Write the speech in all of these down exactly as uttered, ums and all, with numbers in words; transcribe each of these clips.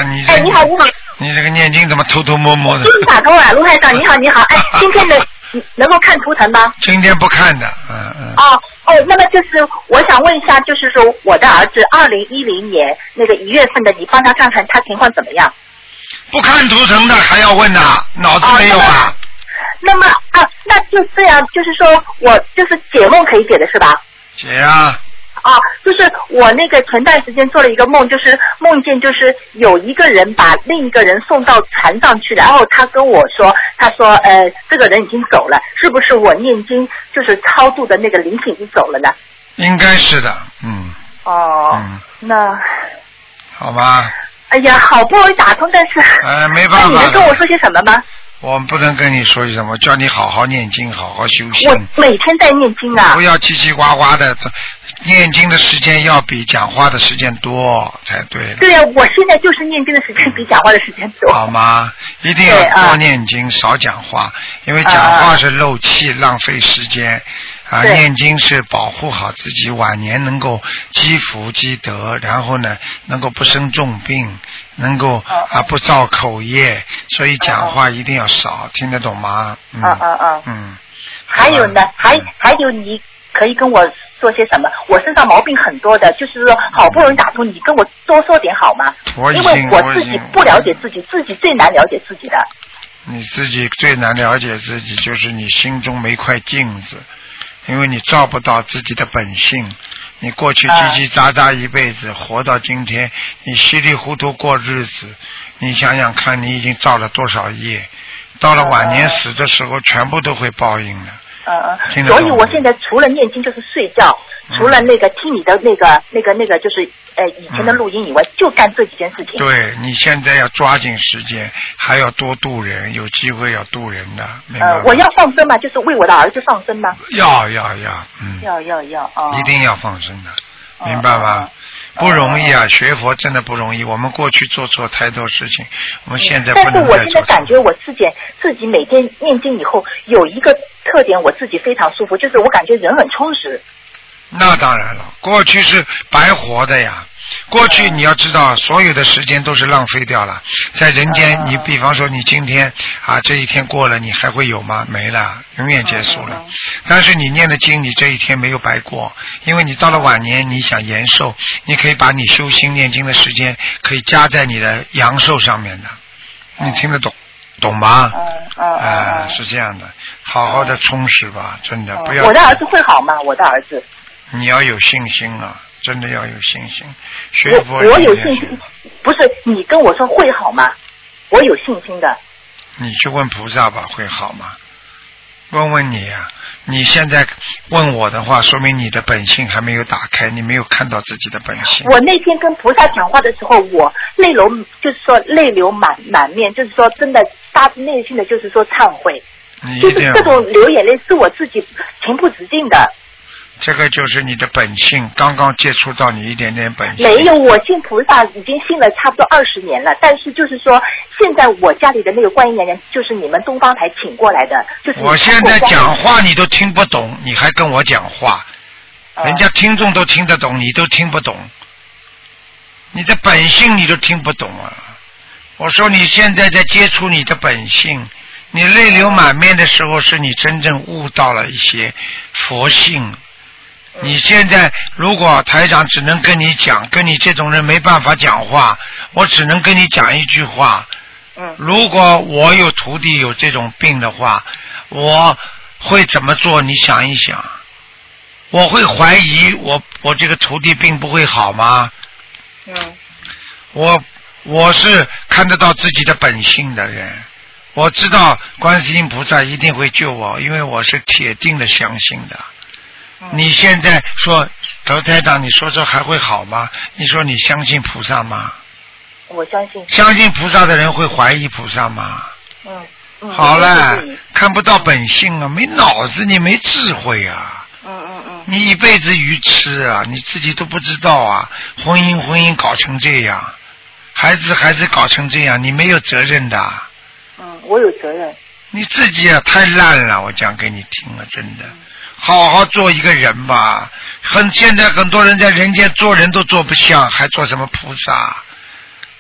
啊，你这哎，你好，你好， 你这个念经怎么偷偷摸摸的？ 打通了，卢台长，你好，你好，哎，今天的能够看图腾吗？ 今天不看的，嗯嗯。 哦哦，那么就是我想问一下，就是说我的儿子二零一零年那个一月份的，你帮他看看他情况怎么样？ 不看图腾的还要问呐？脑子没有啊？ 那么啊，那就这样，就是说我就是解梦可以解的是吧？ 解啊。 啊，就是我那个前段时间做了一个梦，就是梦见就是有一个人把另一个人送到船上去，然后他跟我说，他说呃这个人已经走了，是不是我念经就是超度的那个灵性已经走了呢？ 应该是的，嗯。 哦。 嗯。 那。 好吧。 哎呀，好不容易打通，但是。 哎，没办法。 你能跟我说些什么吗？ 我不能跟你说什么，叫你好好念经，好好修行。 我每天在念经啊。 不要叽叽呱呱的，念经的时间要比讲话的时间多才对。 对呀、啊，我现在就是念经的时间比讲话的时间多。 好吗？一定要多念经，啊、少讲话，因为讲话是漏气，啊、浪费时间。啊，念经是保护好自己，晚年能够积福积德，然后呢，能够不生重病，能够啊不造口业，所以讲话一定要少，听得懂吗？嗯嗯嗯嗯。 嗯。 还有呢，还还有，你可以跟我说些什么？我身上毛病很多的，就是说好不容易打通，你跟我多说点好吗？因为我自己不了解自己，自己最难了解自己的。 你自己最难了解自己，就是你心中没块镜子。因为你照不到自己的本性，你过去叽叽喳喳一辈子，活到今天，你稀里糊涂过日子，你想想看，你已经造了多少业，到了晚年死的时候，全部都会报应的。 嗯嗯。所以我现在除了念经就是睡觉，嗯、除了那个听你的那个那个那个就是呃以前的录音以外，嗯、就干这几件事情。 对，你现在要抓紧时间，还要多度人，有机会要度人的，明白吗？ 呃，我要放生吗？就是为我的儿子放生吗？ 要要要，嗯。 要要要啊！ 哦、一定要放生的，明白吗？哦不容易啊，学佛真的不容易。我们过去做错太多事情，我们现在不能再做。 但是我现在感觉我自己自己每天念经以后有一个特点，我自己非常舒服，就是我感觉人很充实。 那当然了，过去是白活的呀。过去你要知道，所有的时间都是浪费掉了，在人间，你比方说你今天啊这一天过了，你还会有吗？没了，永远结束了。但是你念的经，你这一天没有白过，因为你到了晚年，你想延寿，你可以把你修心念经的时间可以加在你的阳寿上面的，你听得懂懂吗？ 嗯嗯呃，是这样的，好好的充实吧，真的不要。 我的儿子会好吗？我的儿子。 你要有信心啊。真的要有信心，学佛我我有信心，不是你跟我说会好吗？我有信心的。 你去问菩萨吧，会好吗？问问你呀、啊，你现在问我的话，说明你的本性还没有打开，你没有看到自己的本性。 我那天跟菩萨讲话的时候，我泪流，就是说泪流满满面，就是说真的发自内心的，就是说忏悔，就是这种流眼泪是我自己情不自禁的。 这个就是你的本性，刚刚接触到你一点点本性。 没有，我信菩萨已经信了差不多二十年了，但是就是说，现在我家里的那个观音娘娘就是你们东方台请过来的，就是。 我现在讲话你都听不懂，你还跟我讲话，嗯、人家听众都听得懂，你都听不懂，你的本性你都听不懂啊！我说你现在在接触你的本性，你泪流满面的时候，是你真正悟到了一些佛性。你现在如果台长只能跟你讲，跟你这种人没办法讲话，我只能跟你讲一句话。 嗯。 如果我有徒弟有这种病的话，我会怎么做？你想一想，我会怀疑我我这个徒弟病不会好吗？ 嗯。 我我是看得到自己的本性的人，我知道观世音菩萨一定会救我，因为我是铁定的相信的。你现在说头台长，你说说还会好吗？你说你相信菩萨吗？ 我相信。 相信菩萨的人会怀疑菩萨吗？ 嗯嗯。 好了，看不到本性啊，没脑子，你没智慧啊。 嗯嗯嗯。 你一辈子愚痴啊，你自己都不知道啊！婚姻婚姻搞成这样，孩子孩子搞成这样，你没有责任的。 嗯，我有责任。 你自己啊，太烂了！我讲给你听了，真的。嗯，好好做一个人吧，很现在很多人在人间做人都做不像，还做什么菩萨？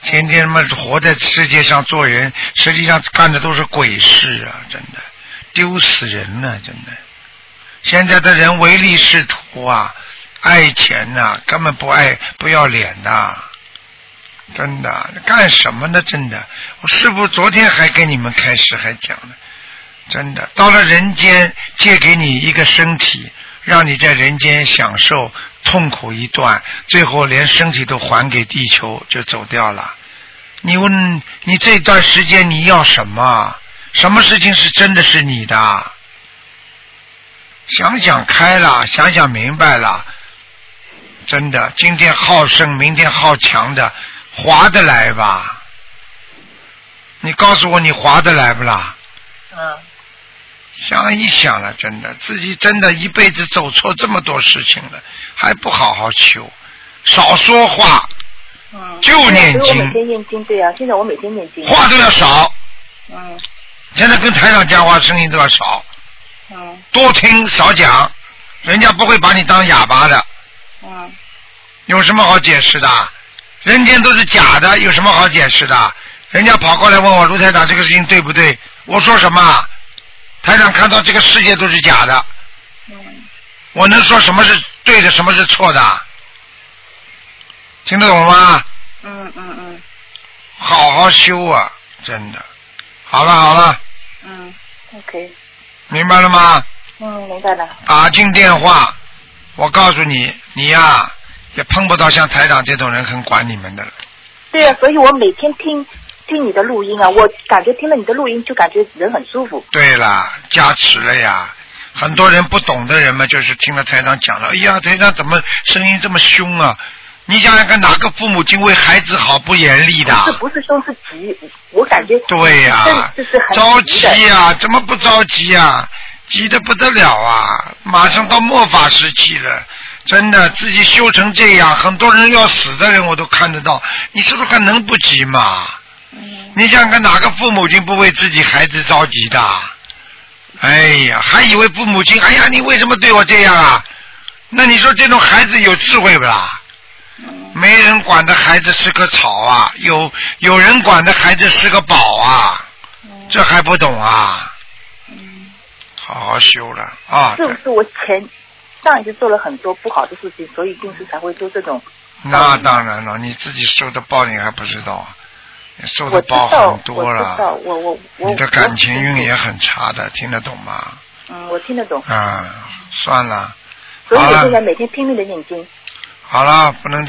天天嘛活在世界上做人，实际上干的都是鬼事啊！真的，丢死人了、啊！真的，现在的人唯利是图啊，爱钱呐、啊，根本不爱不要脸呐、啊！真的，干什么呢？真的，我师父昨天还跟你们开始还讲呢，真的，到了人间借给你一个身体，让你在人间享受痛苦一段，最后连身体都还给地球就走掉了。你问你这段时间你要什么？什么事情是真的是你的？想想开了，想想明白了，真的，今天好胜，明天好强的，划得来吧？你告诉我，你划得来不啦？ 嗯。 想一想了，真的，自己真的一辈子走错这么多事情了，还不好好修，少说话， 嗯， 就念经。 我每天念经，对啊，现在我每天念经。 话都要少。 嗯。 现在跟台长讲话声音都要少。 嗯。 多听少讲，人家不会把你当哑巴的。 嗯。 有什么好解释的？人间都是假的，有什么好解释的？人家跑过来问我卢台长这个事情对不对？我说什么？台长看到这个世界都是假的， 嗯， 我能说什么是对的，什么是错的？听得懂吗？ 嗯嗯嗯。 好好修啊，真的。好了好了。 嗯 ，OK。 明白了吗？ 嗯，明白了。 打进电话，我告诉你，你呀、啊、也碰不到像台长这种人肯管你们的了。 对啊，所以我每天听。听你的录音啊，我感觉听了你的录音就感觉人很舒服。 对了，加持了呀。很多人不懂的人嘛，就是听了台长讲了，哎呀，台长怎么声音这么凶啊？你想想看，哪个父母亲为孩子好不严厉的？ 不是不是凶是急，我感觉。 对呀、啊， 就是很着急呀、啊，怎么不着急呀、啊？急得不得了啊！马上到末法时期了。真的，自己修成这样，很多人要死的人我都看得到。你说说看，能不急吗？你想想看，哪个父母亲不为自己孩子着急的？哎呀，还以为父母亲，哎呀，你为什么对我这样啊？那你说这种孩子有智慧不啦？没人管的孩子是棵草啊，有有人管的孩子是个宝啊，这还不懂啊？好好修了啊！ 是不是我前上一次做了很多不好的事情，所以定时才会做这种？ 那当然了，你自己受的报应还不知道啊。受的包很多了， 我我我你的感情运也很差的，听得懂吗？ 嗯，我听得懂。 啊，算了。 所以我现在每天拼命的念经。 好了，不能再